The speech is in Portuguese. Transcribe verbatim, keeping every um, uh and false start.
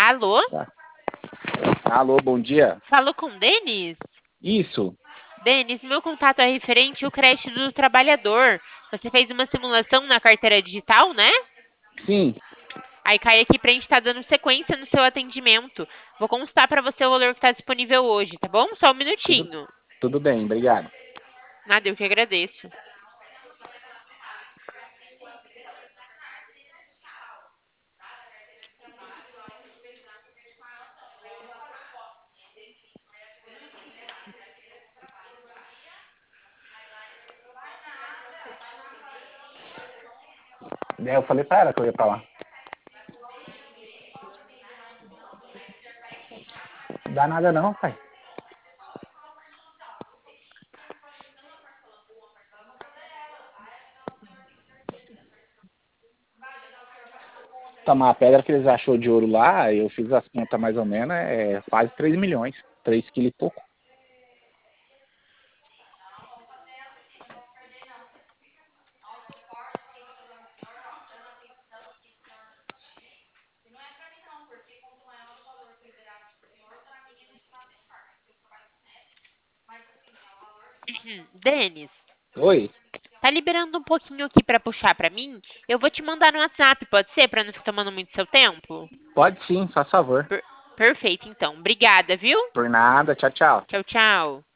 Alô? Tá. Alô, bom dia. Falou com o Denis? Isso, Denis, meu contato é referente ao crédito do trabalhador. Você fez uma simulação na carteira digital, né? sim, Aí cai aqui pra gente estar dando sequência no seu atendimento. Vou constar para você o valor que está disponível hoje, tá bom? Só um tudo, minutinho. tudo bem, obrigado. Nada, eu que agradeço. É, eu falei pra ela que eu ia pra lá. Não dá nada não, pai. Tomar a pedra que eles achou de ouro lá, eu fiz as contas mais ou menos, é quase três milhões, três quilos e pouco. Denis, Oi, tá liberando um pouquinho aqui pra puxar pra mim? Eu vou te mandar no WhatsApp, pode ser? Pra não ficar tomando muito seu tempo? pode sim, faz favor. Per- Perfeito, então. Obrigada, viu? Por nada, tchau, tchau. Tchau, tchau.